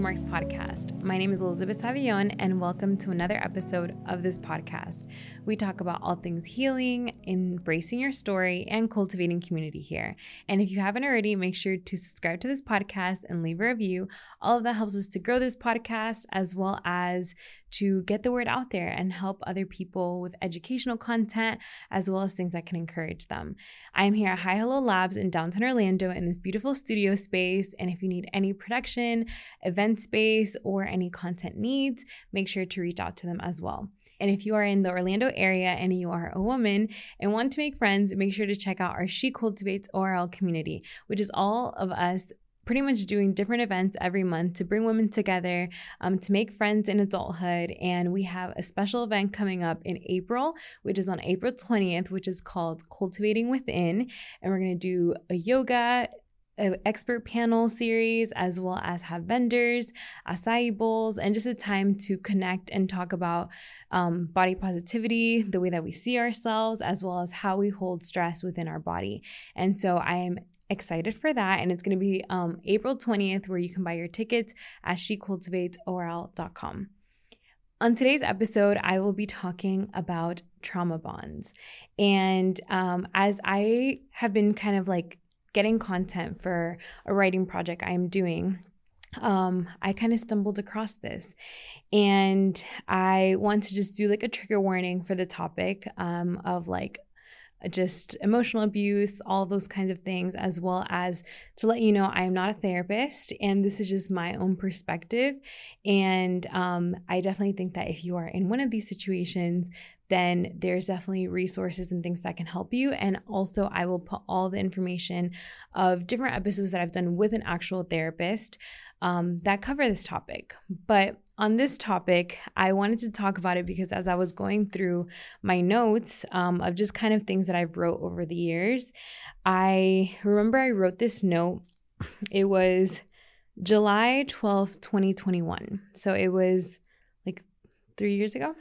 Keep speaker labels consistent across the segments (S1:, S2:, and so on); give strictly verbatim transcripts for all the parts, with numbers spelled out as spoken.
S1: Marks podcast. My name is Elizabeth Savillon, and welcome to another episode of this podcast. We talk about all things healing, embracing your story, and cultivating community here. And if you haven't already, make sure to subscribe to this podcast and leave a review. All of that helps us to grow this podcast as well as to get the word out there and help other people with educational content as well as things that can encourage them. I am here at Hi Hello Labs in downtown Orlando in this beautiful studio space. And if you need any production, event space, or any content needs, make sure to reach out to them as well. And if you are in the Orlando area and you are a woman and want to make friends, make sure to check out our She Cultivates O R L community, which is all of us pretty much doing different events every month to bring women together, um, to make friends in adulthood. And we have a special event coming up in April, which is on April twentieth, which is called Cultivating Within. And we're going to do a yoga an expert panel series, as well as have vendors, acai bowls, and just a time to connect and talk about um, body positivity, the way that we see ourselves, as well as how we hold stress within our body. And so I am excited for that. And it's going to be um, April twentieth, where you can buy your tickets at she cultivates O R L dot com. On today's episode, I will be talking about trauma bonds. And um, as I have been kind of like getting content for a writing project I'm doing, um, I kind of stumbled across this. And I want to just do like a trigger warning for the topic um, of like just emotional abuse, all those kinds of things, as well as to let you know I am not a therapist and this is just my own perspective. And um, I definitely think that if you are in one of these situations, then there's definitely resources and things that can help you. And also I will put all the information of different episodes that I've done with an actual therapist um, that cover this topic. But on this topic, I wanted to talk about it because as I was going through my notes um, of just kind of things that I've wrote over the years, I remember I wrote this note. It was July twelfth, twenty twenty-one. So it was like three years ago.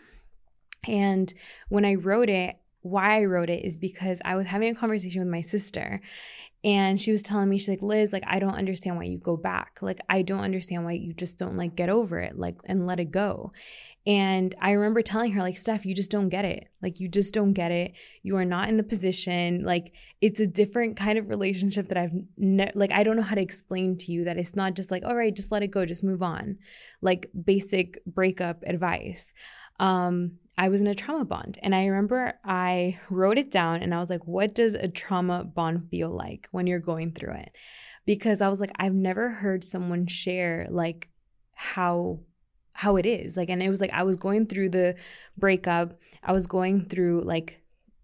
S1: And when I wrote it, why I wrote it is because I was having a conversation with my sister and she was telling me, she's like, Liz, like, I don't understand why you go back. Like, I don't understand why you just don't like get over it, like, and let it go. And I remember telling her, like, Steph, you just don't get it. Like, you just don't get it. You are not in the position. Like, it's a different kind of relationship that I've, ne- like, I don't know how to explain to you that it's not just like, all right, just let it go, just move on. Like, basic breakup advice. Um, I was in a trauma bond and I remember I wrote it down and I was like, what does a trauma bond feel like when you're going through it? Because I was like, I've never heard someone share like how how it is. Like, and it was like, I was going through the breakup. I was going through like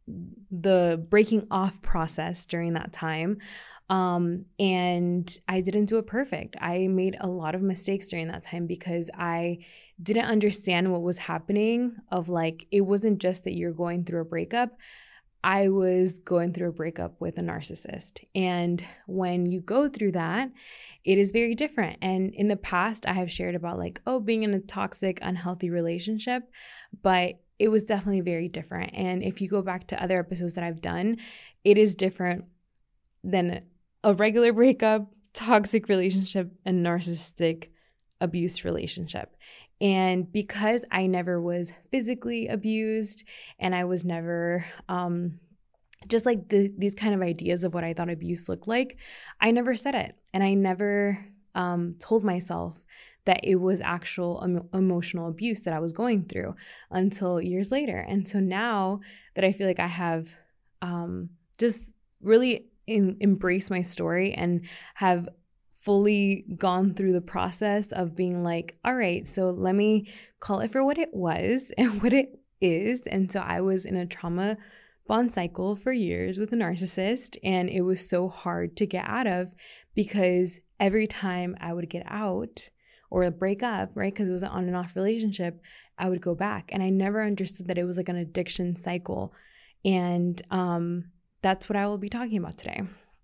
S1: the breaking off process during that time. Um, and I didn't do it perfect. I made a lot of mistakes during that time because I didn't understand what was happening of like, it wasn't just that you're going through a breakup. I was going through a breakup with a narcissist. And when you go through that, it is very different. And in the past, I have shared about like, oh, being in a toxic, unhealthy relationship, but it was definitely very different. And if you go back to other episodes that I've done, it is different than a regular breakup, toxic relationship, and narcissistic abuse relationship. And because I never was physically abused and I was never um, just like the, these kind of ideas of what I thought abuse looked like, I never said it. And I never um, told myself that it was actual em- emotional abuse that I was going through until years later. And so now that I feel like I have um, just really in, embraced my story and have fully gone through the process of being like, all right, so let me call it for what it was and what it is. And so I was in a trauma bond cycle for years with a narcissist, and it was so hard to get out of because every time I would get out or break up, right, because it was an on and off relationship, I would go back. And I never understood that it was like an addiction cycle. And um, that's what I will be talking about today.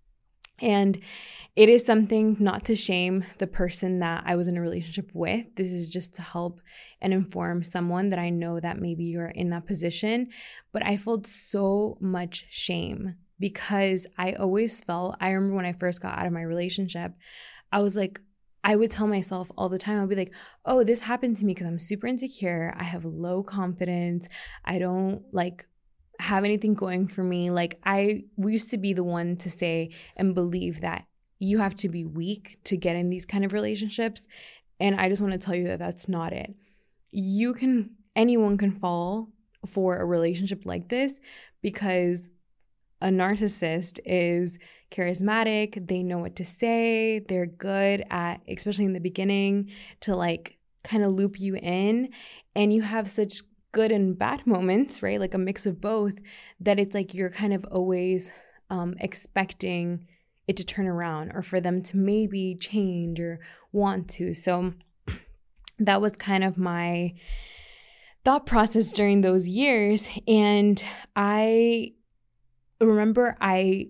S1: And it is something not to shame the person that I was in a relationship with. This is just to help and inform someone that I know that maybe you're in that position. But I felt so much shame because I always felt, I remember when I first got out of my relationship, I was like, I would tell myself all the time, I'd be like, oh, this happened to me because I'm super insecure. I have low confidence. I don't like have anything going for me. Like I used to be the one to say and believe that you have to be weak to get in these kind of relationships. And I just want to tell you that that's not it. You can, anyone can fall for a relationship like this because a narcissist is charismatic. They know what to say. They're good at, especially in the beginning, to like kind of loop you in. And you have such good and bad moments, right? Like a mix of both, that it's like you're kind of always um, expecting it to turn around or for them to maybe change or want to. So that was kind of my thought process during those years. And I remember I,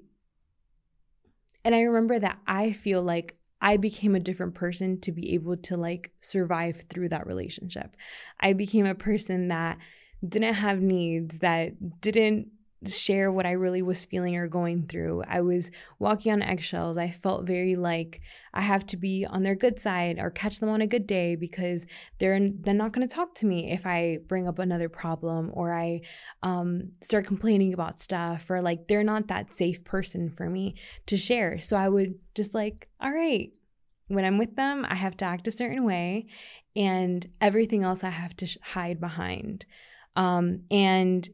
S1: and I remember that I feel like I became a different person to be able to like survive through that relationship. I became a person that didn't have needs, that didn't share what I really was feeling or going through. I was walking on eggshells. I felt very like I have to be on their good side or catch them on a good day because they're they're not going to talk to me if I bring up another problem or I um, start complaining about stuff, or like they're not that safe person for me to share. So I would just like, all right, when I'm with them, I have to act a certain way, and everything else I have to sh- hide behind. Um, and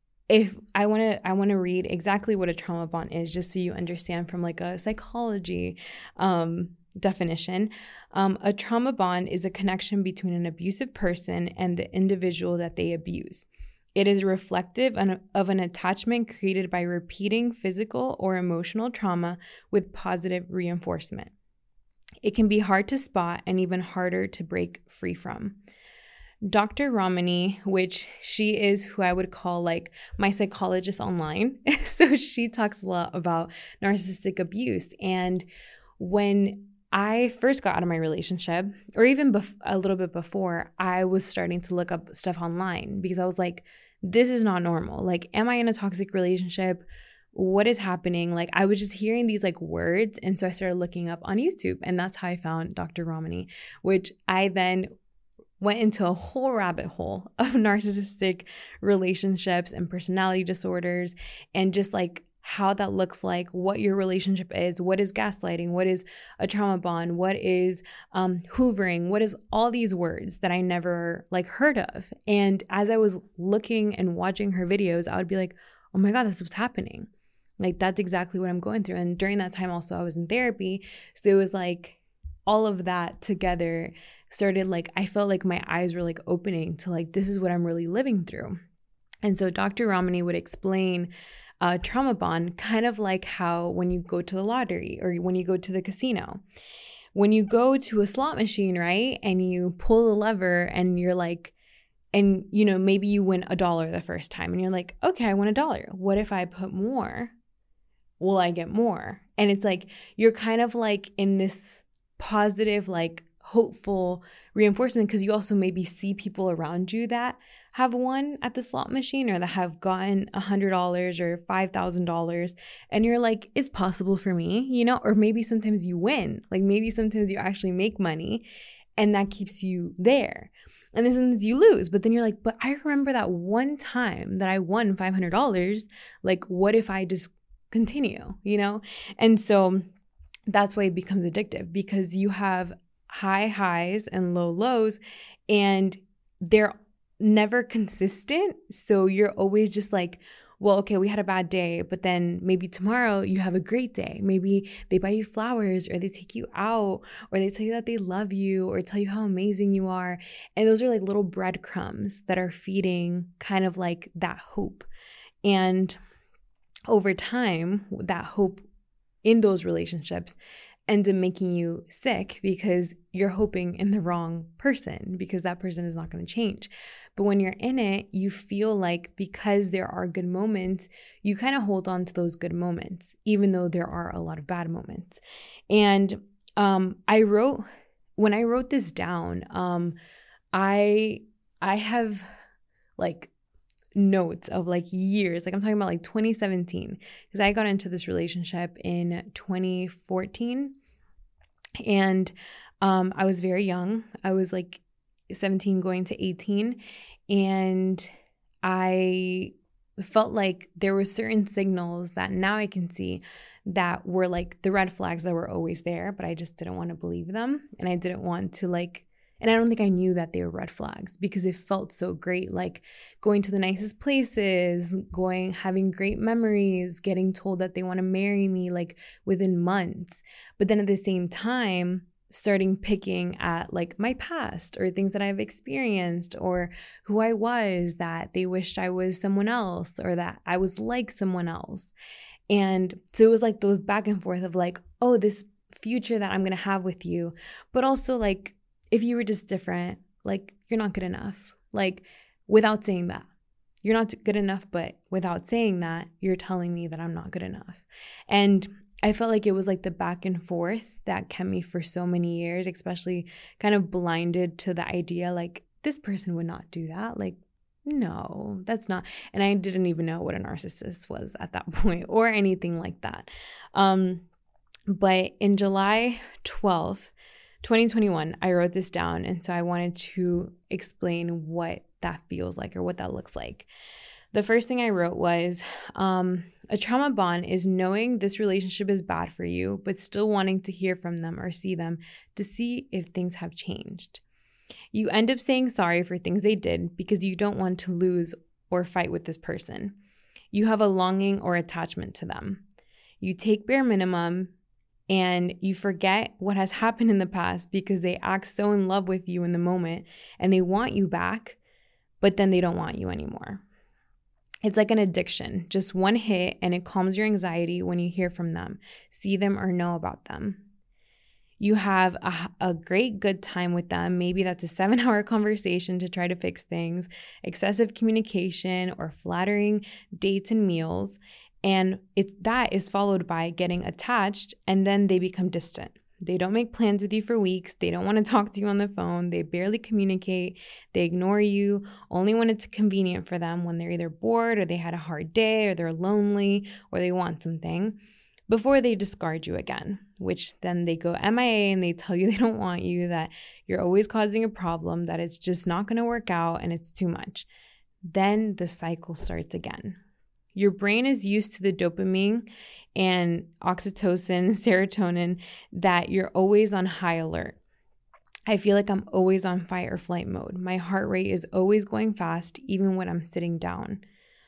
S1: If I want to, I want to read exactly what a trauma bond is, just so you understand from like a psychology um, definition. Um, a trauma bond is a connection between an abusive person and the individual that they abuse. It is reflective of an attachment created by repeating physical or emotional trauma with positive reinforcement. It can be hard to spot and even harder to break free from. Doctor Ramani, which she is who I would call like my psychologist online. So she talks a lot about narcissistic abuse. And when I first got out of my relationship, or even bef- a little bit before, I was starting to look up stuff online because I was like, this is not normal. Like, am I in a toxic relationship? What is happening? Like, I was just hearing these like words. And so I started looking up on YouTube, and that's how I found Doctor Ramani, which I then went into a whole rabbit hole of narcissistic relationships and personality disorders, and just like how that looks like, what your relationship is, what is gaslighting, what is a trauma bond, what is um, hoovering, what is all these words that I never like heard of. And as I was looking and watching her videos, I would be like, oh my God, that's what's happening. Like, that's exactly what I'm going through. And during that time also I was in therapy. So it was like all of that together started like, I felt like my eyes were like opening to like, this is what I'm really living through. And so Doctor Ramani would explain uh, trauma bond kind of like how when you go to the lottery or when you go to the casino, when you go to a slot machine, right? And you pull the lever and you're like, and you know, maybe you win a dollar the first time and you're like, okay, I won a dollar. What if I put more? Will I get more? And it's like, you're kind of like in this positive, like hopeful reinforcement, because you also maybe see people around you that have won at the slot machine or that have gotten a hundred dollars or five thousand dollars, and you're like, it's possible for me, you know. Or maybe sometimes you win, like maybe sometimes you actually make money, and that keeps you there. And then sometimes you lose, but then you're like, but I remember that one time that I won five hundred dollars. Like, what if I just continue, you know? And so that's why it becomes addictive, because you have high highs and low lows, and they're never consistent. So you're always just like, well, okay, we had a bad day, but then maybe tomorrow you have a great day. Maybe they buy you flowers, or they take you out, or they tell you that they love you, or tell you how amazing you are. And those are like little breadcrumbs that are feeding kind of like that hope. And over time, that hope in those relationships ends up making you sick, because you're hoping in the wrong person, because that person is not going to change. But when you're in it, you feel like because there are good moments, you kind of hold on to those good moments, even though there are a lot of bad moments. And um, I wrote, when I wrote this down, um, I I have like notes of like years, like I'm talking about like twenty seventeen, because I got into this relationship in twenty fourteen. And Um, I was very young. I was like seventeen going to eighteen. And I felt like there were certain signals that now I can see that were like the red flags that were always there, but I just didn't want to believe them. And I didn't want to like, and I don't think I knew that they were red flags because it felt so great, like going to the nicest places, going, having great memories, getting told that they want to marry me like within months. But then at the same time, starting picking at like my past or things that I've experienced or who I was, that they wished I was someone else or that I was like someone else. And so it was like those back and forth of like, oh, this future that I'm going to have with you, but also like, if you were just different, like you're not good enough, like without saying that. You're not good enough, but without saying that, you're telling me that I'm not good enough. And I felt like it was like the back and forth that kept me for so many years, especially kind of blinded to the idea like this person would not do that. Like, no, that's not. And I didn't even know what a narcissist was at that point or anything like that. Um, but in July twelfth, twenty twenty-one, I wrote this down. And so I wanted to explain what that feels like or what that looks like. The first thing I wrote was, um, a trauma bond is knowing this relationship is bad for you, but still wanting to hear from them or see them to see if things have changed. You end up saying sorry for things they did because you don't want to lose or fight with this person. You have a longing or attachment to them. You take bare minimum and you forget what has happened in the past because they act so in love with you in the moment and they want you back, but then they don't want you anymore. It's like an addiction, just one hit and it calms your anxiety when you hear from them, see them or know about them. You have a, a great good time with them. Maybe that's a seven hour conversation to try to fix things, excessive communication or flattering dates and meals. And it, that is followed by getting attached and then they become distant. They don't make plans with you for weeks. They don't want to talk to you on the phone. They barely communicate. They ignore you only when it's convenient for them, when they're either bored or they had a hard day or they're lonely or they want something, before they discard you again, which then they go M I A and they tell you they don't want you, that you're always causing a problem, that it's just not going to work out and it's too much. Then the cycle starts again. Your brain is used to the dopamine and oxytocin, serotonin, that you're always on high alert. I feel like I'm always on fight or flight mode. My heart rate is always going fast, even when I'm sitting down.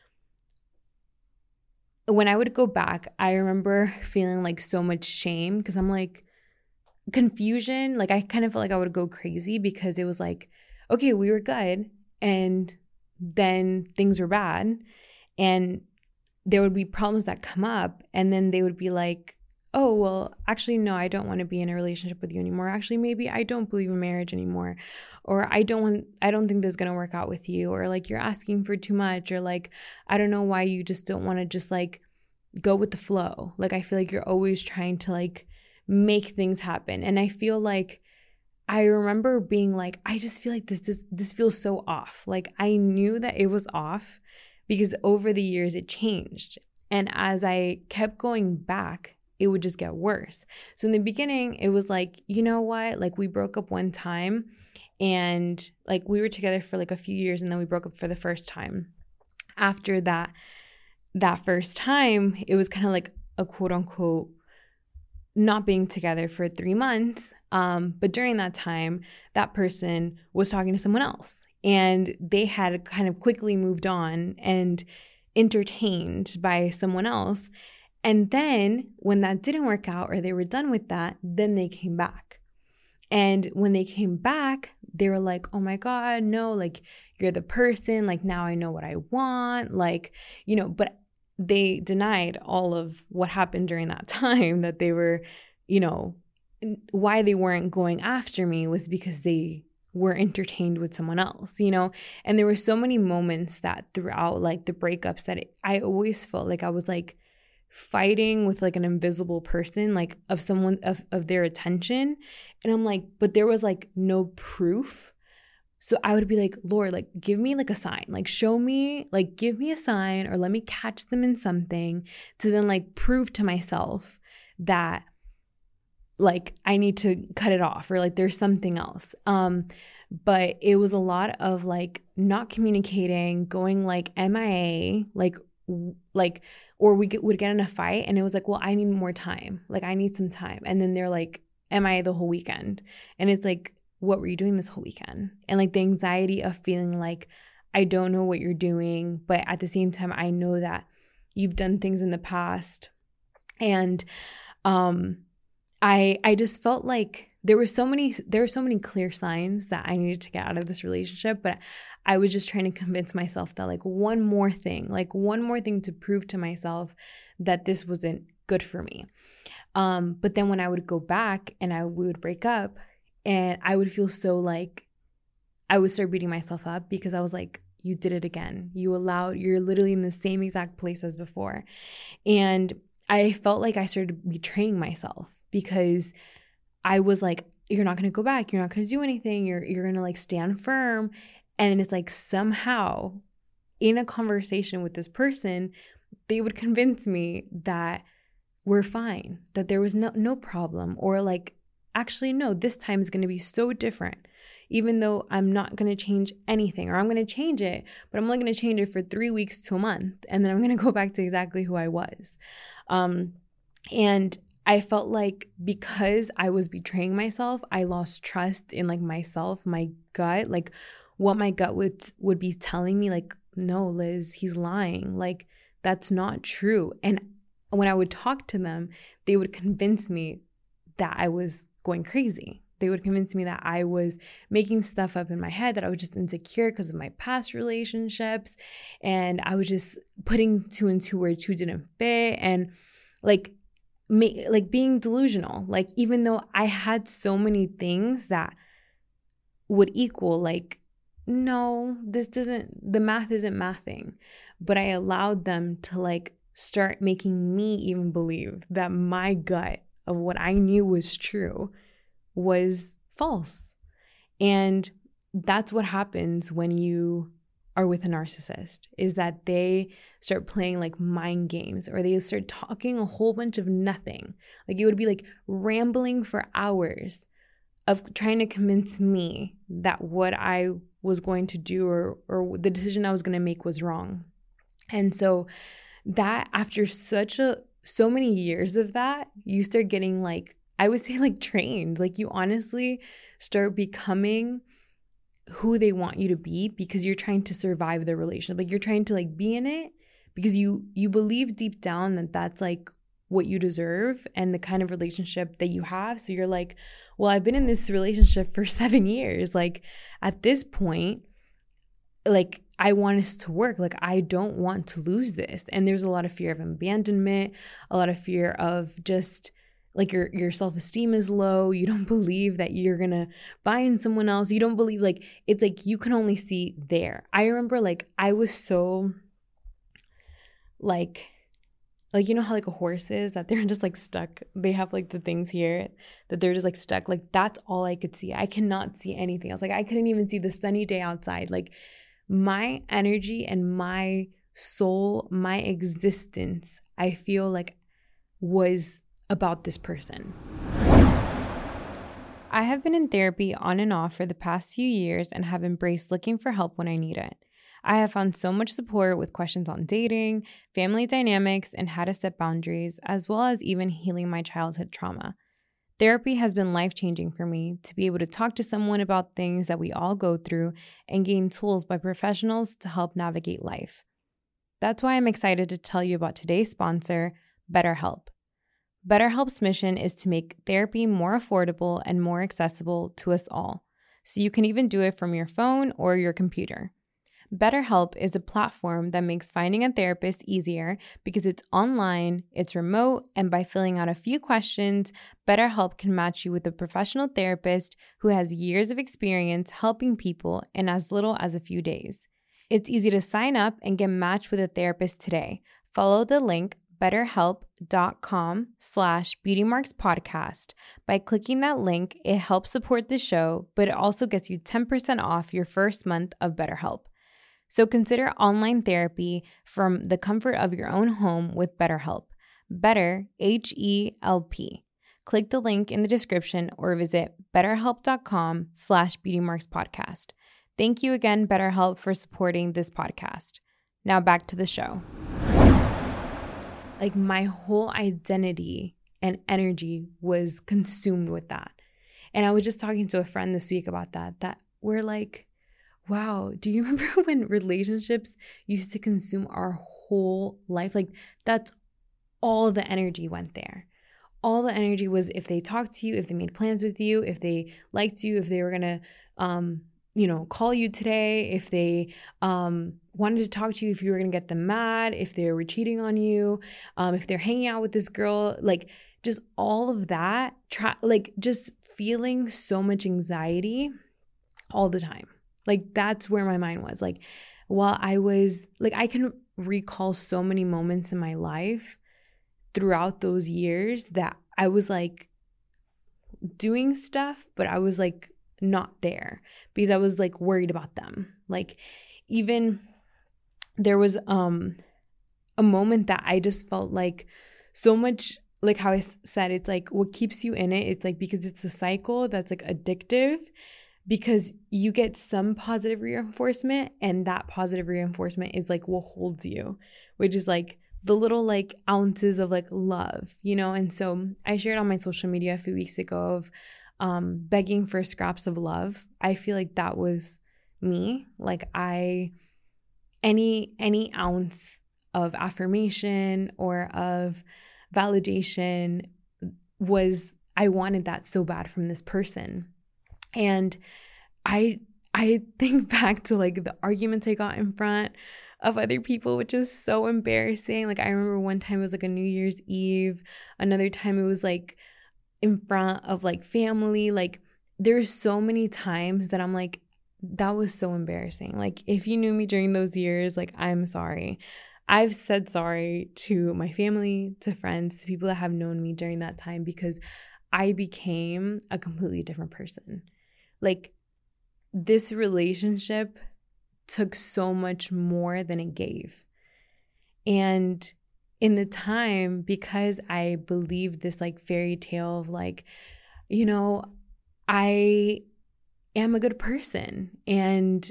S1: When I would go back, I remember feeling like so much shame because I'm like, confusion. Like I kind of felt like I would go crazy because it was like, okay, we were good and then things were bad. And there would be problems that come up and then they would be like, oh, well, actually, no, I don't want to be in a relationship with you anymore. Actually, maybe I don't believe in marriage anymore. Or I don't want, I don't think this is going to work out with you. Or like, you're asking for too much. Or like, I don't know why you just don't want to just like go with the flow. Like, I feel like you're always trying to like make things happen. And I feel like, I remember being like, I just feel like this is, this feels so off. Like I knew that it was off because over the years it changed. And as I kept going back, it would just get worse. So in the beginning, it was like, you know what? Like we broke up one time and like we were together for like a few years and then we broke up for the first time. After that, that first time, it was kind of like a quote unquote not being together for three months. Um, but during that time, that person was talking to someone else. And they had kind of quickly moved on and entertained by someone else. And then when that didn't work out or they were done with that, then they came back. And when they came back, they were like, oh my God, no, like you're the person, like now I know what I want. Like, you know, but they denied all of what happened during that time, that they were, you know, why they weren't going after me was because they were entertained with someone else, you know? And there were so many moments that throughout like the breakups that it, I always felt like I was like fighting with like an invisible person, like of someone, of, of their attention. And I'm like, but there was like no proof. So I would be like, Lord, like give me like a sign, like show me, like give me a sign or let me catch them in something to then like prove to myself that like I need to cut it off, or like there's something else. Um, but it was a lot of like not communicating, going like M I A, like, like, or we get, would get in a fight and it was like, well, I need more time. Like I need some time. And then they're like M I A the whole weekend. And it's like, what were you doing this whole weekend? And like the anxiety of feeling like, I don't know what you're doing, but at the same time, I know that you've done things in the past. And, um, I, I just felt like there were so many, there were so many clear signs that I needed to get out of this relationship, but I was just trying to convince myself that like one more thing, like one more thing to prove to myself that this wasn't good for me. Um, but then when I would go back and I we would break up, and I would feel so like, I would start beating myself up because I was like, you did it again. You allowed, you're literally in the same exact place as before. And I felt like I started betraying myself because I was like, you're not going to go back. You're not going to do anything. You're, you're going to like stand firm. And it's like somehow in a conversation with this person, they would convince me that we're fine, that there was no, no problem, or like, actually, no, this time is going to be so different, even though I'm not going to change anything, or I'm going to change it, but I'm only going to change it for three weeks to a month. And then I'm going to go back to exactly who I was. Um, and I felt like because I was betraying myself, I lost trust in like myself, my gut, like what my gut would, would be telling me, like, no, Liz, he's lying. Like, that's not true. And when I would talk to them, they would convince me that I was going crazy. They would convince me that I was making stuff up in my head, that I was just insecure because of my past relationships. And I was just putting two and two where two didn't fit. And like, ma- like being delusional. Like, even though I had so many things that would equal, like, no, this doesn't, the math isn't mathing. But I allowed them to like start making me even believe that my gut of what I knew was true was false. And that's what happens when you are with a narcissist, is that they start playing like mind games, or they start talking a whole bunch of nothing. Like it would be like rambling for hours of trying to convince me that what I was going to do, or or the decision I was going to make was wrong. And so that after such a so many years of that, you start getting like, I would say like trained, like you honestly start becoming who they want you to be, because you're trying to survive the relationship. Like you're trying to like be in it because you, you believe deep down that that's like what you deserve and the kind of relationship that you have. So you're like, well, I've been in this relationship for seven years. Like at this point, like I want us to work. Like I don't want to lose this. And there's a lot of fear of abandonment, a lot of fear of just like your your self-esteem is low. You don't believe that you're going to find someone else. You don't believe, like, it's like you can only see there. I remember like I was so like, like, you know how like a horse is, that they're just like stuck. They have like the things here that they're just like stuck. Like that's all I could see. I cannot see anything else. Like I couldn't even see the sunny day outside. Like my energy and my soul, my existence, I feel like was about this person. I have been in therapy on and off for the past few years and have embraced looking for help when I need it. I have found so much support with questions on dating, family dynamics, and how to set boundaries, as well as even healing my childhood trauma. Therapy has been life-changing for me to be able to talk to someone about things that we all go through and gain tools by professionals to help navigate life. That's why I'm excited to tell you about today's sponsor, BetterHelp. BetterHelp's mission is to make therapy more affordable and more accessible to us all, so you can even do it from your phone or your computer. BetterHelp is a platform that makes finding a therapist easier because it's online, it's remote, and by filling out a few questions, BetterHelp can match you with a professional therapist who has years of experience helping people in as little as a few days. It's easy to sign up and get matched with a therapist today. Follow the link betterhelp.com slash beautymarkspodcast. By clicking that link, it helps support the show, but it also gets you ten percent off your first month of BetterHelp. So consider online therapy from the comfort of your own home with BetterHelp. Better, H E L P. click the link in the description or visit betterhelp.com slash beautymarkspodcast. Thank you again, BetterHelp, for supporting this podcast. Now back to the show. Like my whole identity and energy was consumed with that. And I was just talking to a friend this week about that, that we're like, wow, do you remember when relationships used to consume our whole life? Like that's all the energy went there. All the energy was if they talked to you, if they made plans with you, if they liked you, if they were going to, um, you know, call you today, if they um, wanted to talk to you, if you were going to get them mad, if they were cheating on you, um, if they're hanging out with this girl, like just all of that, try, like just feeling so much anxiety all the time. Like that's where my mind was. Like while I was, like I can recall so many moments in my life throughout those years that I was like doing stuff, but I was like not there because I was like worried about them. Like even there was um a moment that I just felt like so much, like how I said, it's like what keeps you in it. It's like because it's a cycle that's like addictive because you get some positive reinforcement and that positive reinforcement is like what holds you, which is like the little like ounces of like love, you know? And so I shared on my social media a few weeks ago of um, begging for scraps of love. I feel like that was me. Like I, any, any ounce of affirmation or of validation was, I wanted that so bad from this person. And I, I think back to like the arguments I got in front of other people, which is so embarrassing. Like I remember one time it was like a New Year's Eve. Another time it was like in front of like family. Like there's so many times that I'm like, that was so embarrassing. Like if you knew me during those years, like I'm sorry. I've said sorry to my family, to friends, to people that have known me during that time because I became a completely different person. Like this relationship took so much more than it gave. And in the time, because I believed this like fairy tale of like, you know, I am a good person and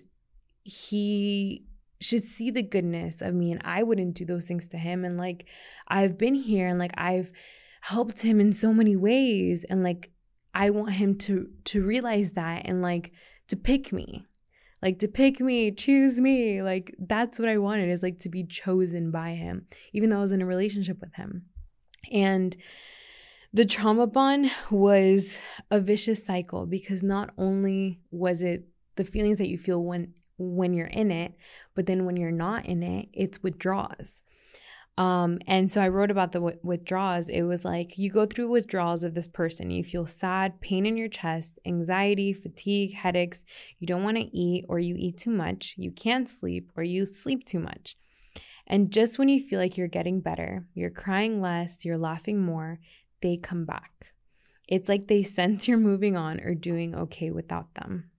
S1: he should see the goodness of me and I wouldn't do those things to him. And like, I've been here and like, I've helped him in so many ways. And like, I want him to, to realize that and like to pick me. Like to pick me, choose me, like that's what I wanted, is like to be chosen by him, even though I was in a relationship with him. And the trauma bond was a vicious cycle because not only was it the feelings that you feel when when you're in it, but then when you're not in it, it's withdrawals. Um, and so I wrote about the w- withdrawals. It was like you go through withdrawals of this person. You feel sad, pain in your chest, anxiety, fatigue, headaches. You don't want to eat or you eat too much. You can't sleep or you sleep too much. And just when you feel like you're getting better, you're crying less, you're laughing more, they come back. It's like they sense you're moving on or doing okay without them.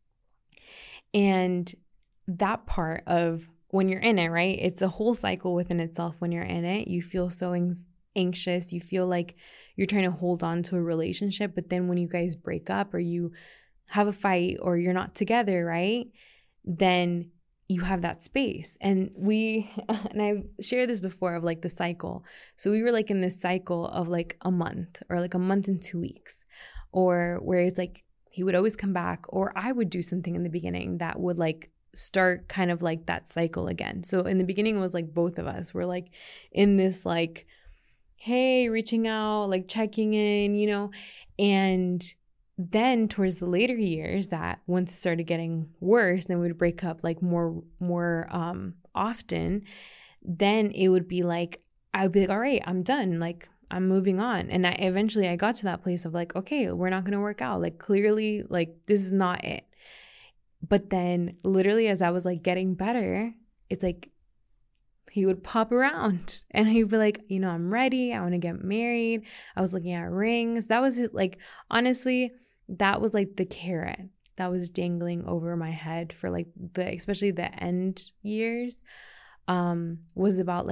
S1: And that part of when you're in it, right? It's a whole cycle within itself. When you're in it, you feel so anxious. You feel like you're trying to hold on to a relationship. But then when you guys break up or you have a fight or you're not together, right? Then you have that space. And we, and I've shared this before of like the cycle. So we were like in this cycle of like a month or like a month and two weeks, or where it's like he would always come back, or I would do something in the beginning that would like start kind of like that cycle again. So in the beginning, it was like both of us were like in this like, hey, reaching out, like checking in, you know, and then towards the later years, that once it started getting worse, then we would break up like more, more um, often. Then it would be like, I would be like, all right, I'm done. Like I'm moving on. And I eventually I got to that place of like, okay, we're not going to work out. Like clearly, like this is not it. But then literally as I was like getting better, it's like he would pop around and he'd be like, you know, I'm ready. I want to get married. I was looking at rings. That was like, honestly, that was like the carrot that was dangling over my head for like the, especially the end years, um, was about like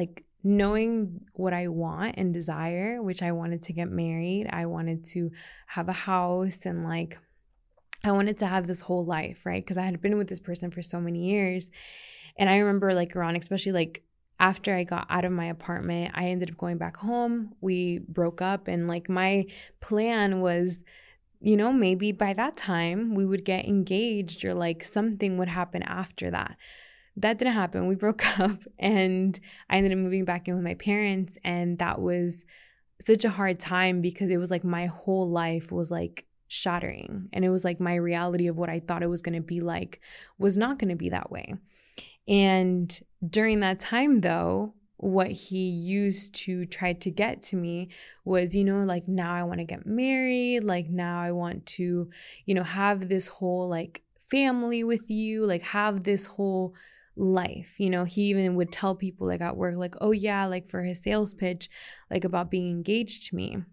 S1: knowing what I want and desire, which I wanted to get married, I wanted to have a house, and like I wanted to have this whole life, right? Because I had been with this person for so many years. And I remember like around, especially like after I got out of my apartment, I ended up going back home. We broke up, and like my plan was, you know, maybe by that time we would get engaged, or like something would happen after that. That didn't happen. We broke up, and I ended up moving back in with my parents. And that was such a hard time because it was like my whole life was like shattering. And it was like my reality of what I thought it was going to be like was not going to be that way. And during that time, though, what he used to try to get to me was, you know, like, now I want to get married. Like, now I want to, you know, have this whole like family with you, like have this whole life. You know, he even would tell people like at work, like, oh yeah, like for his sales pitch, like about being engaged to me,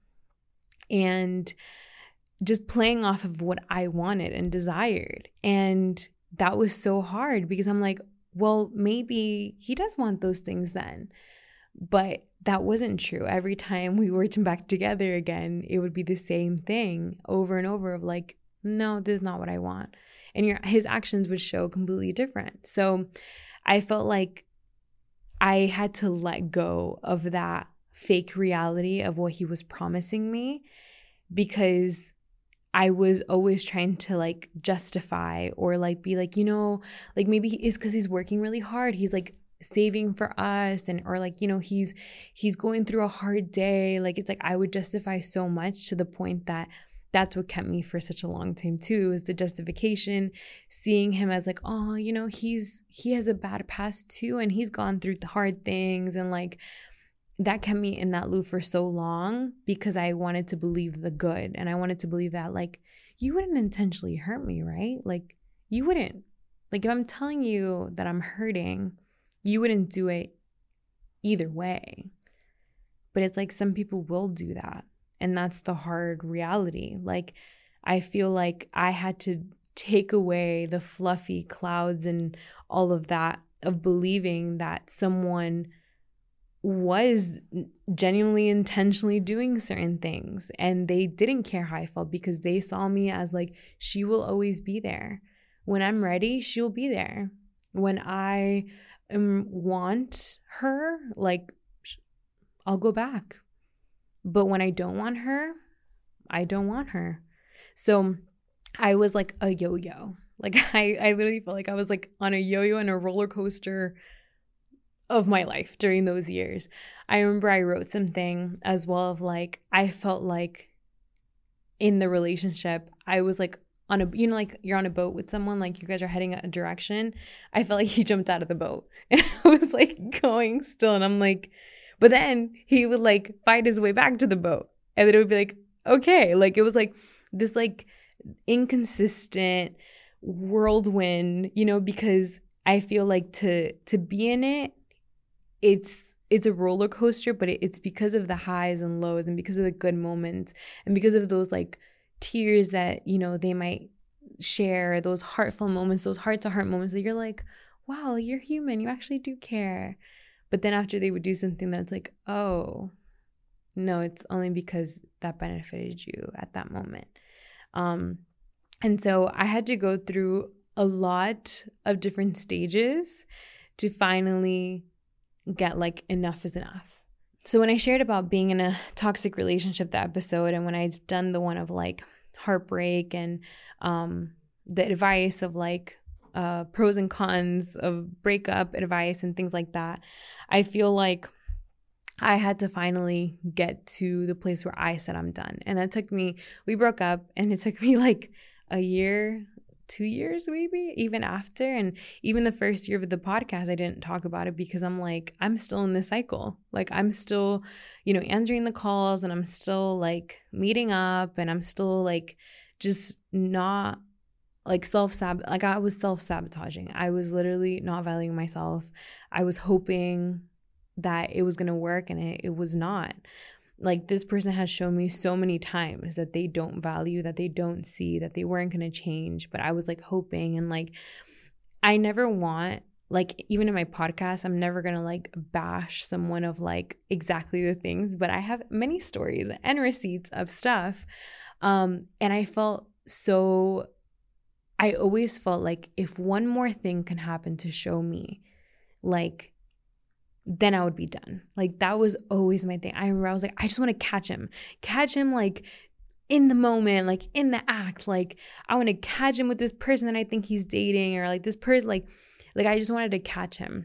S1: and just playing off of what I wanted and desired. And that was so hard because I'm like, well, maybe he does want those things then. But that wasn't true. Every time we were back together again, it would be the same thing over and over of like, no, this is not what I want. And your his actions would show completely different. So I felt like I had to let go of that fake reality of what he was promising me, because I was always trying to like justify or like be like, you know, like maybe it's because he's working really hard. He's like saving for us, and or like, you know, he's he's going through a hard day. Like it's like I would justify so much to the point that that's what kept me for such a long time too, is the justification, seeing him as like, oh, you know, he's he has a bad past too, and he's gone through the hard things, and like that kept me in that loop for so long because I wanted to believe the good, and I wanted to believe that like you wouldn't intentionally hurt me, right? Like you wouldn't. Like if I'm telling you that I'm hurting, you wouldn't do it either way. But it's like some people will do that. And that's the hard reality. Like, I feel like I had to take away the fluffy clouds and all of that of believing that someone was genuinely intentionally doing certain things, and they didn't care how I felt because they saw me as like, she will always be there. When I'm ready, she'll be there. When I um, want her, like, I'll go back. But when I don't want her, I don't want her. So I was like a yo-yo. Like I, I literally felt like I was like on a yo-yo and a roller coaster of my life during those years. I remember I wrote something as well of like, I felt like in the relationship, I was like on a, you know, like you're on a boat with someone, like you guys are heading a direction. I felt like he jumped out of the boat and I was like going still. And I'm like, but then he would like fight his way back to the boat. And then it would be like, okay. Like it was like this like inconsistent whirlwind, you know, because I feel like to to be in it, it's it's a roller coaster, but it, it's because of the highs and lows and because of the good moments and because of those like tears that, you know, they might share, those heartful moments, those heart-to-heart moments that you're like, wow, you're human. You actually do care. But then after they would do something that's like, oh, no, it's only because that benefited you at that moment. Um, and so I had to go through a lot of different stages to finally get like enough is enough. So when I shared about being in a toxic relationship, that episode, and when I've done the one of like heartbreak and um, the advice of like, Uh, pros and cons of breakup advice and things like that, I feel like I had to finally get to the place where I said I'm done. And that took me, we broke up and it took me like a year, two years maybe, even after. And even the first year of the podcast, I didn't talk about it because I'm like, I'm still in this cycle. Like I'm still, you know, answering the calls and I'm still like meeting up and I'm still like just not like self-sab, like I was self-sabotaging. I was literally not valuing myself. I was hoping that it was going to work and it, it was not. Like this person has shown me so many times that they don't value, that they don't see, that they weren't going to change. But I was like hoping, and like, I never want like even in my podcast, I'm never going to like bash someone of like exactly the things, but I have many stories and receipts of stuff. Um, and I felt so, I always felt like if one more thing can happen to show me, like, then I would be done. Like that was always my thing. I remember I was like, I just want to catch him, catch him like in the moment, like in the act. Like I want to catch him with this person that I think he's dating, or like this person, like, like I just wanted to catch him.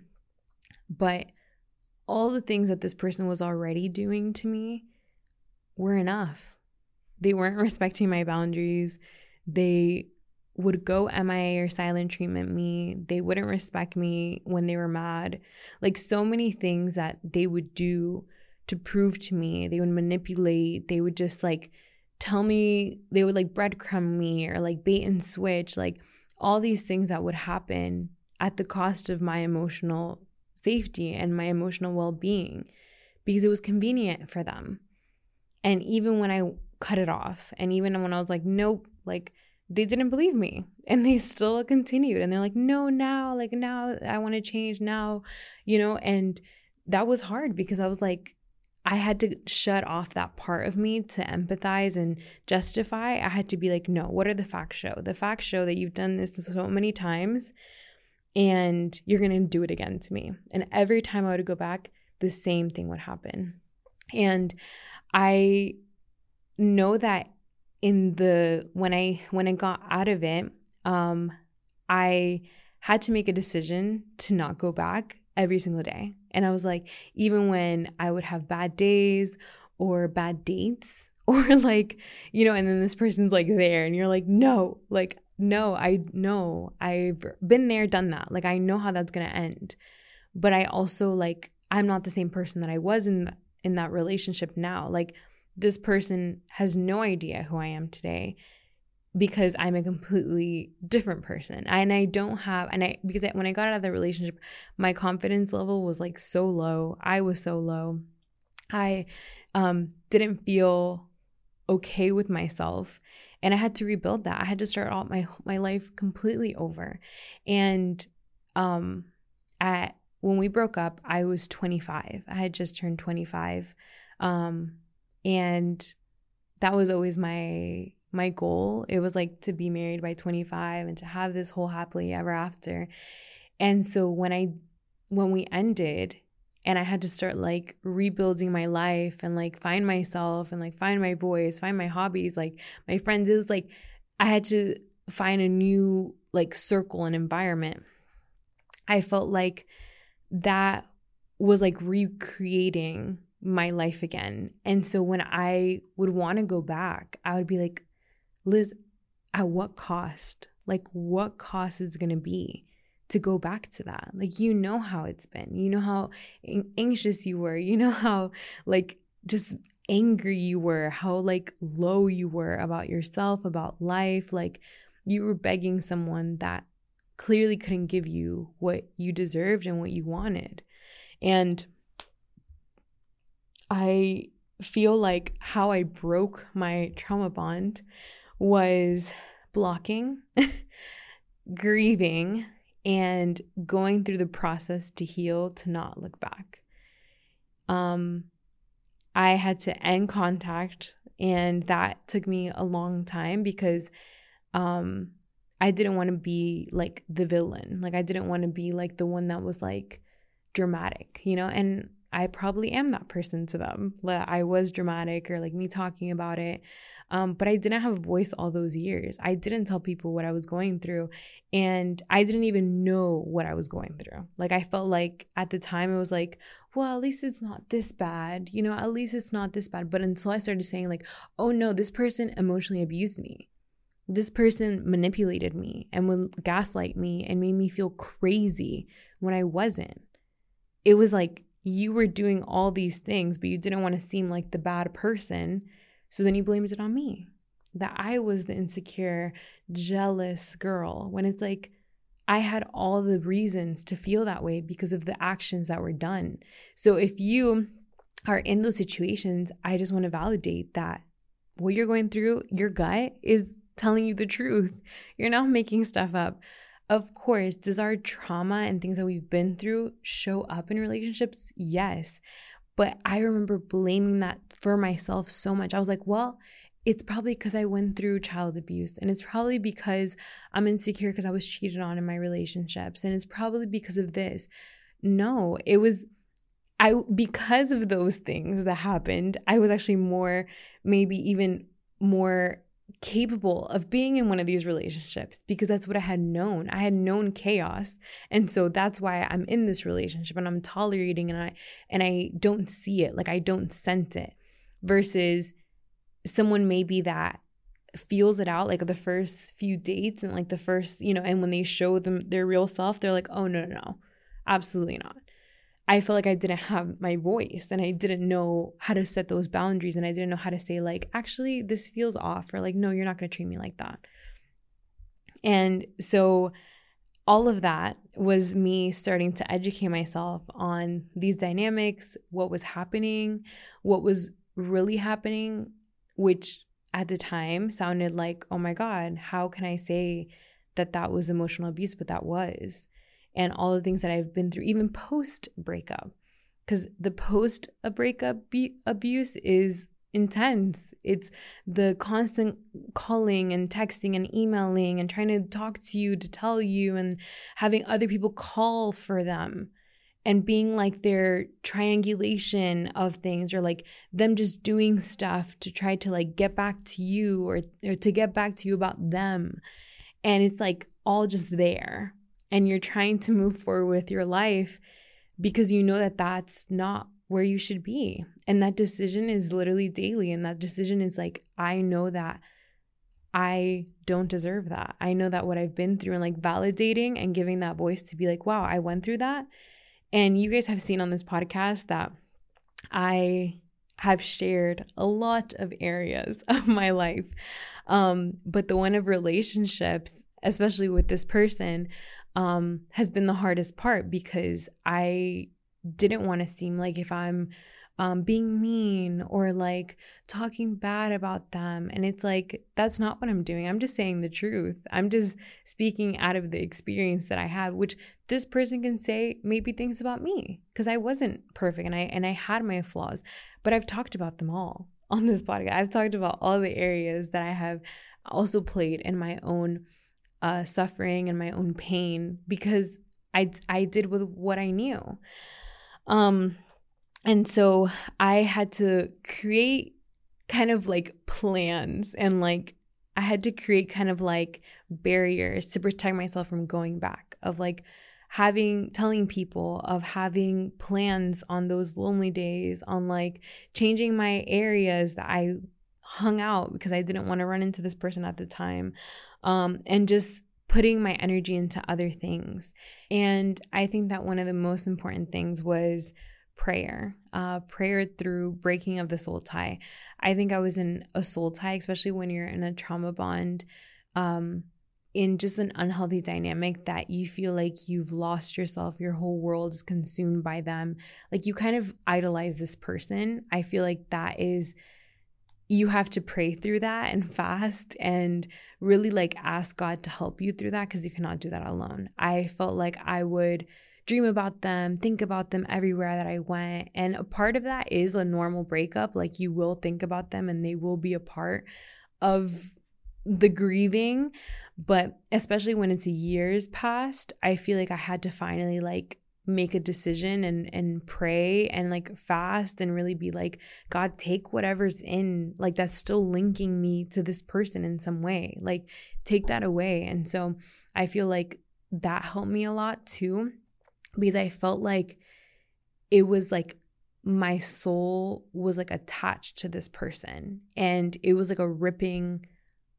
S1: But all the things that this person was already doing to me were enough. They weren't respecting my boundaries. They would go M I A or silent treatment me. They wouldn't respect me when they were mad. Like so many things that they would do to prove to me. They would manipulate. They would just like tell me, they would like breadcrumb me or like bait and switch. Like all these things that would happen at the cost of my emotional safety and my emotional well-being, because it was convenient for them. And even when I cut it off, and even when I was like, nope, like they didn't believe me, and they still continued, and they're like, no, now, like now I want to change now, you know. And that was hard because I was like, I had to shut off that part of me to empathize and justify. I had to be like, no, what are the facts show? The facts show that you've done this so many times and you're going to do it again to me. And every time I would go back, the same thing would happen. And I know that in the, when I, when I got out of it, um, I had to make a decision to not go back every single day. And I was like, even when I would have bad days or bad dates or like, you know, and then this person's like there and you're like, no, like, no, I know I've been there, done that. Like, I know how that's going to end. But I also like, I'm not the same person that I was in, in that relationship now. Like this person has no idea who I am today because I'm a completely different person. And I don't have, and I, because when I got out of the relationship, my confidence level was like so low. I was so low. I um, didn't feel okay with myself. And I had to rebuild that. I had to start all my, my life completely over. And um, at, when we broke up, I was twenty-five. I had just turned twenty-five. Um, and that was always my, my goal. It was like to be married by twenty-five and to have this whole happily ever after. And so when I, when we ended and I had to start like rebuilding my life and like find myself and like find my voice, find my hobbies, like my friends, it was like, I had to find a new like circle and environment. I felt like that was like recreating my life again. And so when I would want to go back, I would be like, Liz, at what cost? Like what cost is it going to be to go back to that? Like, you know how it's been, you know how anxious you were, you know how like just angry you were, how like low you were about yourself, about life. Like you were begging someone that clearly couldn't give you what you deserved and what you wanted. And I feel like how I broke my trauma bond was blocking, grieving, and going through the process to heal, to not look back. Um, I had to end contact, and that took me a long time because um, I didn't want to be like the villain. Like I didn't want to be like the one that was like dramatic, you know, and I probably am that person to them. Like I was dramatic or like me talking about it. Um, but I didn't have a voice all those years. I didn't tell people what I was going through, and I didn't even know what I was going through. Like I felt like at the time it was like, well, at least it's not this bad, you know, at least it's not this bad. But until I started saying like, oh no, this person emotionally abused me. This person manipulated me and would gaslight me and made me feel crazy when I wasn't. It was like you were doing all these things, but you didn't want to seem like the bad person. So then you blamed it on me, that I was the insecure, jealous girl, when it's like I had all the reasons to feel that way because of the actions that were done. So if you are in those situations, I just want to validate that what you're going through, your gut is telling you the truth. You're not making stuff up. Of course, does our trauma and things that we've been through show up in relationships? Yes. But I remember blaming that for myself so much. I was like, well, it's probably because I went through child abuse, and it's probably because I'm insecure because I was cheated on in my relationships, and it's probably because of this. No, it was I because of those things that happened, I was actually more, maybe even more capable of being in one of these relationships, because that's what I had known. I had known chaos. And so that's why I'm in this relationship and I'm tolerating, and I and I don't see it, like I don't sense it, versus someone maybe that feels it out like the first few dates and like the first, you know, and when they show them their real self, they're like, oh, no, no, no, absolutely not. I felt like I didn't have my voice, and I didn't know how to set those boundaries, and I didn't know how to say like, actually, this feels off, or like, no, you're not going to treat me like that. And so all of that was me starting to educate myself on these dynamics, what was happening, what was really happening, which at the time sounded like, oh my God, how can I say that that was emotional abuse? But that was. And all the things that I've been through, even post breakup, because the post a breakup be- abuse is intense. It's the constant calling and texting and emailing and trying to talk to you to tell you, and having other people call for them, and being like their triangulation of things, or like them just doing stuff to try to like get back to you, or, or to get back to you about them. And it's like all just there. And you're trying to move forward with your life because you know that that's not where you should be. And that decision is literally daily. And that decision is like, I know that I don't deserve that. I know that what I've been through, and like validating and giving that voice to be like, wow, I went through that. And you guys have seen on this podcast that I have shared a lot of areas of my life. Um, but the one of relationships, especially with this person, Um, has been the hardest part, because I didn't want to seem like if I'm um, being mean or like talking bad about them. And it's like, that's not what I'm doing. I'm just saying the truth. I'm just speaking out of the experience that I had, which this person can say maybe things about me, because I wasn't perfect and I and I had my flaws, but I've talked about them all on this podcast. I've talked about all the areas that I have also played in my own Uh, suffering and my own pain, because I I did with what I knew. Um, and so I had to create kind of like plans, and like I had to create kind of like barriers to protect myself from going back, of like having, telling people, of having plans on those lonely days, on like changing my areas that I hung out because I didn't want to run into this person at the time. Um, and just putting my energy into other things. And I think that one of the most important things was prayer, uh, prayer through breaking of the soul tie. I think I was in a soul tie, especially when you're in a trauma bond, um, in just an unhealthy dynamic that you feel like you've lost yourself, your whole world is consumed by them. Like you kind of idolize this person. I feel like that is, you have to pray through that and fast and really like ask God to help you through that, because you cannot do that alone. I felt like I would dream about them, think about them everywhere that I went. And a part of that is a normal breakup. Like you will think about them and they will be a part of the grieving. But especially when it's years past, I feel like I had to finally like make a decision and and pray and like fast and really be like, God, take whatever's in, like that's still linking me to this person in some way, like take that away. And so I feel like that helped me a lot too, because I felt like it was like my soul was like attached to this person, and it was like a ripping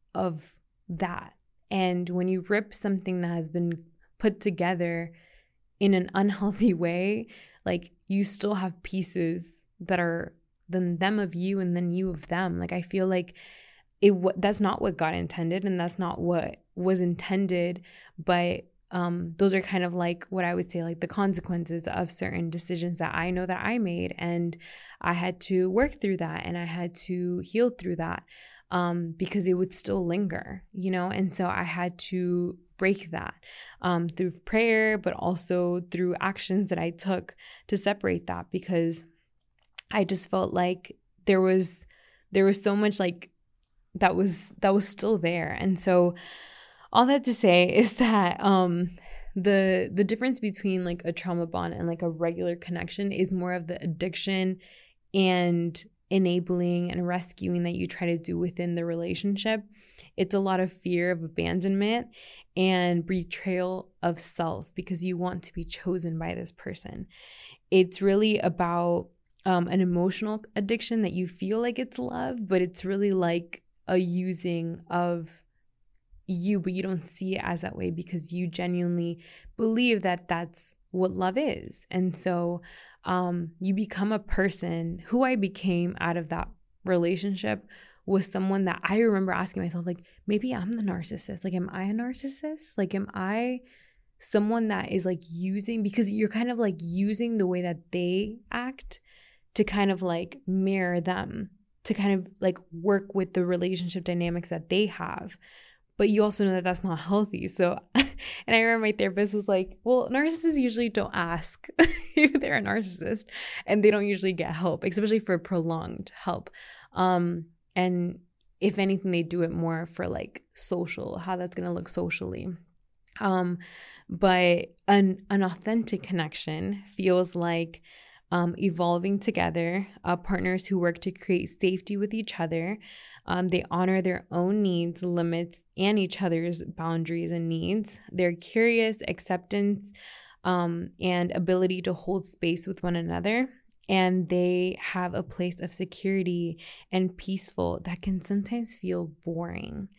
S1: of that. And when you rip something that has been put together in an unhealthy way, like you still have pieces that are then them of you and then you of them. Like I feel like it that's not what God intended, and that's not what was intended. But um, those are kind of like what I would say, like the consequences of certain decisions that I know that I made, and I had to work through that and I had to heal through that, um, because it would still linger, you know. And so I had to break that um, through prayer, but also through actions that I took to separate that, because I just felt like there was there was so much like that was that was still there. And so all that to say is that um, the the difference between like a trauma bond and like a regular connection is more of the addiction and enabling and rescuing that you try to do within the relationship. It's a lot of fear of abandonment and betrayal of self because you want to be chosen by this person. It's really about um, an emotional addiction that you feel like it's love, but it's really like a using of you, but you don't see it as that way because you genuinely believe that that's what love is. And so um, you become a person. Who I became out of that relationship was someone that I remember asking myself, like, maybe I'm the narcissist. Like, am I a narcissist? Like, am I someone that is like using, because you're kind of like using the way that they act to kind of like mirror them, to kind of like work with the relationship dynamics that they have. But you also know that that's not healthy. So, and I remember my therapist was like, well, narcissists usually don't ask if they're a narcissist, and they don't usually get help, especially for prolonged help. Um, and if anything, they do it more for like social, how that's going to look socially. Um, but an, an authentic connection feels like um, evolving together, uh, partners who work to create safety with each other. Um, they honor their own needs, limits, and each other's boundaries and needs. They're curious, acceptance, um, and ability to hold space with one another. And they have a place of security and peaceful that can sometimes feel boring.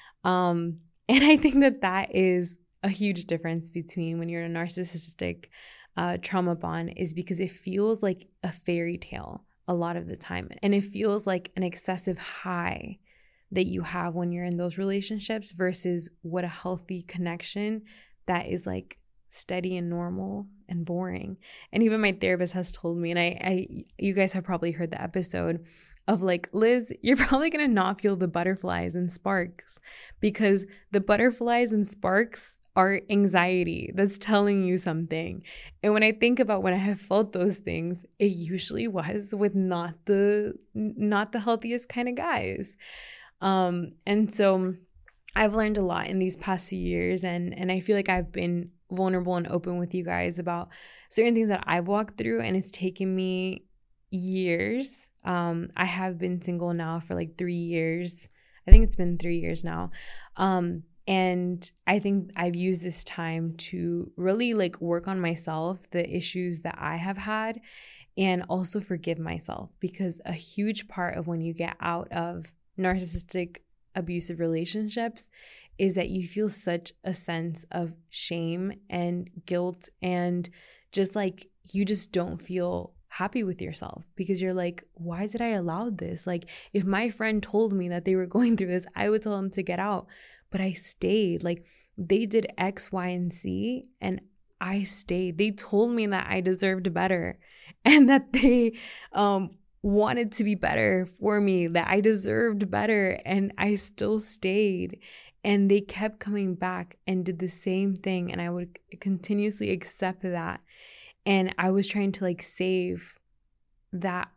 S1: Um, and I think that that is a huge difference between when you're in a narcissistic uh, trauma bond, is because it feels like a fairy tale a lot of the time. And it feels like an excessive high that you have when you're in those relationships versus what a healthy connection that is like steady and normal and boring. And even my therapist has told me, and I, I you guys have probably heard the episode of like, Liz, you're probably going to not feel the butterflies and sparks, because the butterflies and sparks are anxiety that's telling you something. And when I think about when I have felt those things, it usually was with not the not the healthiest kind of guys. Um, and so I've learned a lot in these past few years, and and I feel like I've been vulnerable and open with you guys about certain things that I've walked through, and it's taken me years. Um, I have been single now for like three years. I think it's been three years now. Um, And I think I've used this time to really like work on myself, the issues that I have had, and also forgive myself, because a huge part of when you get out of narcissistic abusive relationships is that you feel such a sense of shame and guilt, and just like you just don't feel happy with yourself, because you're like, why did I allow this? Like, if my friend told me that they were going through this, I would tell them to get out. But I stayed. Like, they did X, Y, and Z, and I stayed. They told me that I deserved better, and that they um, wanted to be better for me, that I deserved better, and I still stayed. And they kept coming back and did the same thing, and I would continuously accept that. And I was trying to like save that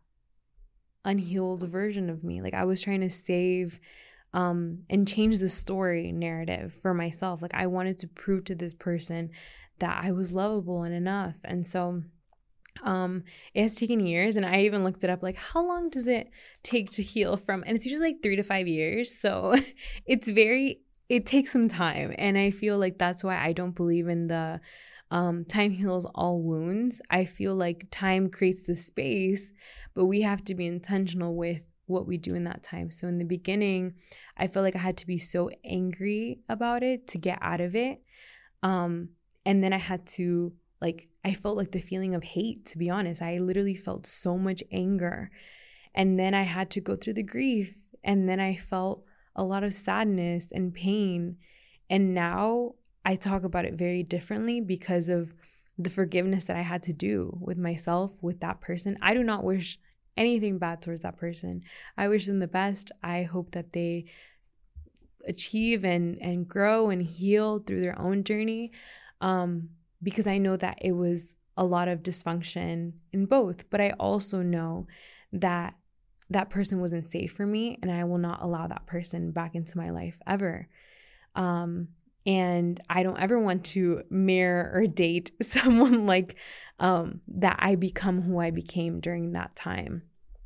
S1: unhealed version of me. Like, I was trying to save Um, and change the story narrative for myself. Like, I wanted to prove to this person that I was lovable and enough. And so um, it has taken years, and I even looked it up, like, how long does it take to heal from? And it's usually like three to five years. So it's very, it takes some time. And I feel like that's why I don't believe in the um, time heals all wounds. I feel like time creates the space, but we have to be intentional with what we do in that time. So in the beginning, I felt like I had to be so angry about it to get out of it. Um, and then I had to like, I felt like the feeling of hate, to be honest. I literally felt so much anger. And then I had to go through the grief. And then I felt a lot of sadness and pain. And now I talk about it very differently because of the forgiveness that I had to do with myself, with that person. I do not wish anything bad towards that person. I wish them the best. I hope that they achieve and, and grow and heal through their own journey. Um, because I know that it was a lot of dysfunction in both, but I also know that that person wasn't safe for me, and I will not allow that person back into my life ever. Um, and I don't ever want to mirror or date someone like um, that I become who I became during that time.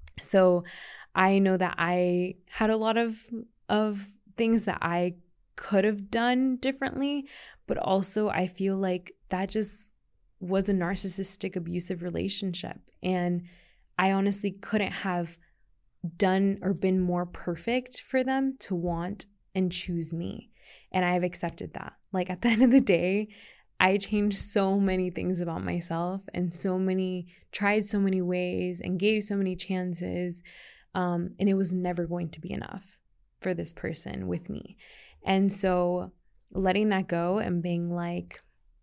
S1: So I know that I had a lot of of things that I could have done differently, but also I feel like that just was a narcissistic, abusive relationship. And I honestly couldn't have done or been more perfect for them to want and choose me. And I've accepted that. Like at the end of the day, I changed so many things about myself and so many, tried so many ways and gave so many chances. Um, and it was never going to be enough for this person with me. And so letting that go and being like,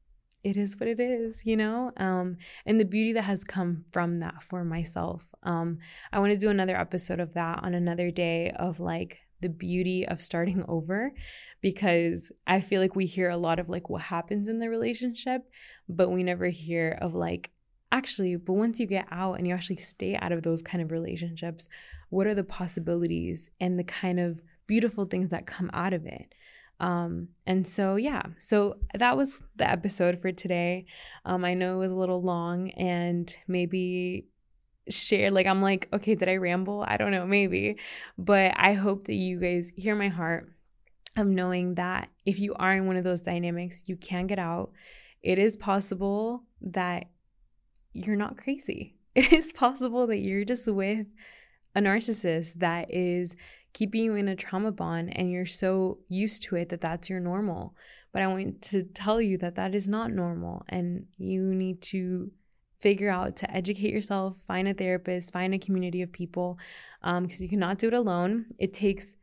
S1: it is what it is, you know, um, and the beauty that has come from that for myself. Um, I want to do another episode of that on another day of like the beauty of starting over, because I feel like we hear a lot of like what happens in the relationship, but we never hear of like, actually, but once you get out and you actually stay out of those kind of relationships, what are the possibilities and the kind of beautiful things that come out of it? Um, and so, yeah, so that was the episode for today. Um, I know it was a little long and maybe share, like, I'm like, okay, did I ramble? I don't know, maybe, but I hope that you guys hear my heart of knowing that if you are in one of those dynamics, you can get out. It is possible that you're not crazy. It is possible that you're just with a narcissist that is keeping you in a trauma bond and you're so used to it that that's your normal. But I want to tell you that that is not normal, and you need to figure out to educate yourself, find a therapist, find a community of people, um, because you cannot do it alone. It takes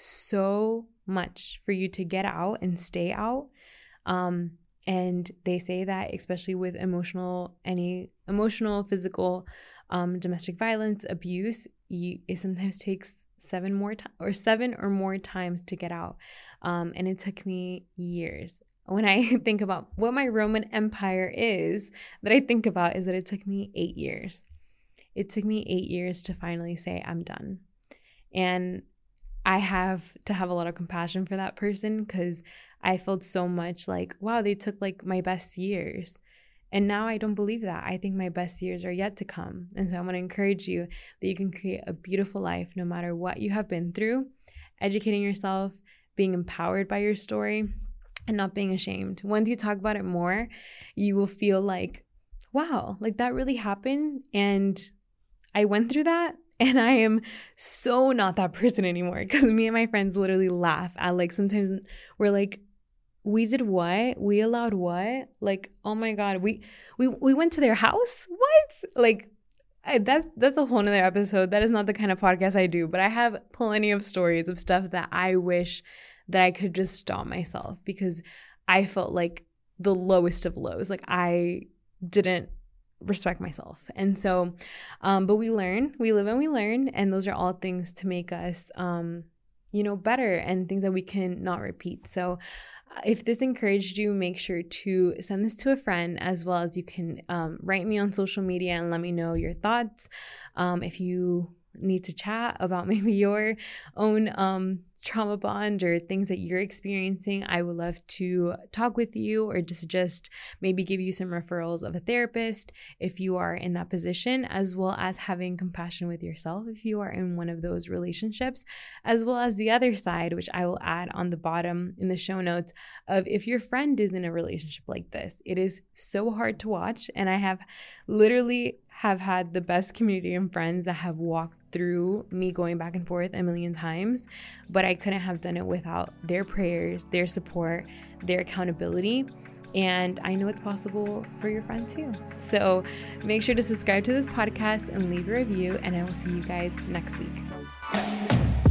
S1: so much for you to get out and stay out. Um, and they say that especially with emotional, any emotional, physical, um, domestic violence, abuse, you, it sometimes takes seven more times or seven or more times to get out. Um, and it took me years. When I think about what my Roman Empire is, that I think about is that it took me eight years. It took me eight years to finally say, I'm done. And I have to have a lot of compassion for that person, because I felt so much like, wow, they took like my best years. And now I don't believe that. I think my best years are yet to come. And so I want to encourage you that you can create a beautiful life no matter what you have been through, educating yourself, being empowered by your story, and not being ashamed. Once you talk about it more, you will feel like, wow, like that really happened. And I went through that. And I am so not that person anymore, because me and my friends literally laugh at like, sometimes we're like, we did what? We allowed what? Like, oh my God, we we we went to their house? What? Like, I, that's that's a whole nother episode. That is not the kind of podcast I do, but I have plenty of stories of stuff that I wish that I could just stop myself, because I felt like the lowest of lows. Like I didn't respect myself. And so, um, but we learn, we live and we learn. And those are all things to make us, um, you know, better, and things that we can not repeat. So if this encouraged you, make sure to send this to a friend, as well as you can um, write me on social media and let me know your thoughts. Um, if you need to chat about maybe your own um, trauma bond or things that you're experiencing, I would love to talk with you, or just just maybe give you some referrals of a therapist if you are in that position, as well as having compassion with yourself if you are in one of those relationships, as well as the other side, which I will add on the bottom in the show notes, of if your friend is in a relationship like this. It is so hard to watch, and I have literally have had the best community and friends that have walked through me going back and forth a million times, but I couldn't have done it without their prayers, their support, their accountability. And I know it's possible for your friend too. So make sure to subscribe to this podcast and leave a review, and I will see you guys next week.